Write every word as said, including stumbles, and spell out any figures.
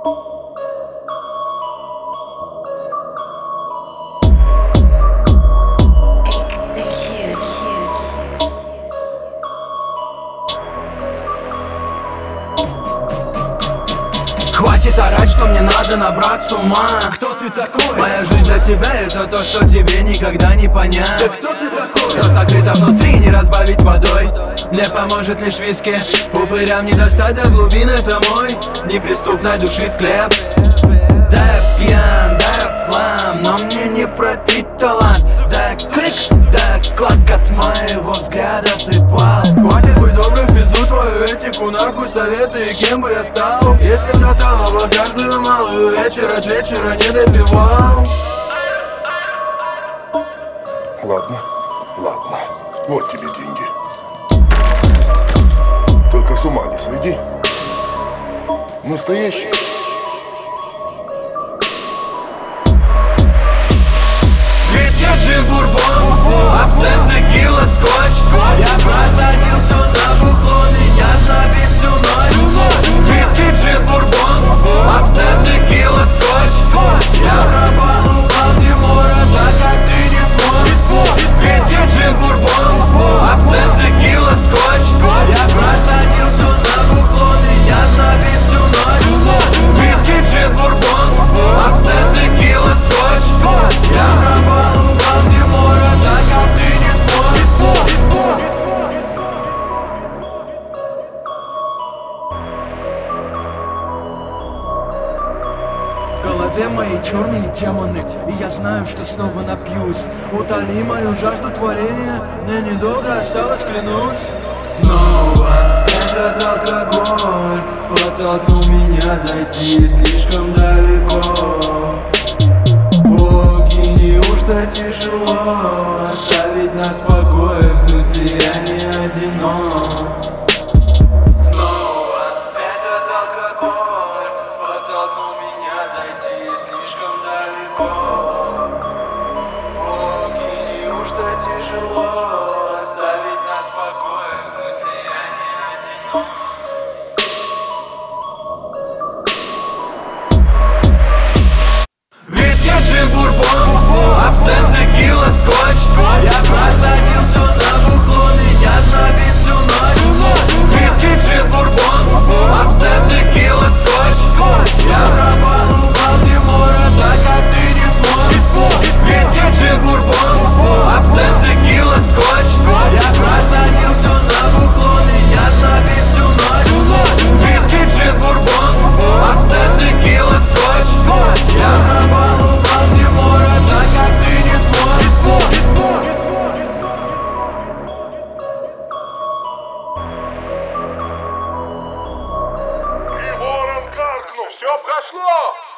Хватит орать, что мне надо набрать с ума. Кто ты такой? Моя жизнь для тебя — это то, что тебе никогда не понять. Да кто ты такой? Что сокрыто внутри, не разбавить водой. Мне поможет лишь виски. Упырям не достать до глубин, это мой неприступной души склеп. Да я пьян, да я в хлам, но мне не пропить талант. Да я крик, да я клак, от моего взгляда ты пал. Хватит быть добрым, в пизду твою этику, нахуй советы, и кем бы я стал, если б до талого каждую малую вечер от вечера не допивал. Ладно, ладно, вот тебе деньги. Только с ума не сойди. Настоящий. Виски, джин, бурбон, абсент, текила, скотч. Я посадил все на бухло, меня знобит всю ночь. Виски, джин, бурбон, абсент, текила, скотч. Я пропал у Балтимора, так как ты не смог. Виски, джин, бурбон, абсент, текила, скотч. Я посадил все на бухло, меня знобит всю ночь. Виски, джин, бурбон, абсент, текила, скотч. Я пропал у Балтимора, так как ты не смог. В голове мои черные демоны, и я знаю, что снова напьюсь. Утоли мою жажду творения, мне недолго осталось, клянусь. Снова этот алкоголь подтолкнул меня зайти слишком далеко. Боги, неужто тяжело оставить нас в покое? В смысле, я не одинок. Снова этот алкоголь подтолкнул меня зайти слишком далеко. Боги, неужто тяжело оставить нас в покое? В смысле, я не одинок. Виски, джин, бурбон, абсент, текила, скотч. Я посадил все на бухло, меня знобит всю ночь. Виски, джин, бурбон, абсент, текила, скотч. Я пропал у Балтимора, так как ты не смог. Виски, джин, бурбон, абсент, текила, скотч. Я посадил все на бухло, меня знобит всю ночь. Виски, джин, бурбон, абсент, текила, скотч. Я пропал у Балтимора, так как ты не смог. И ворон каркнул, все прошло!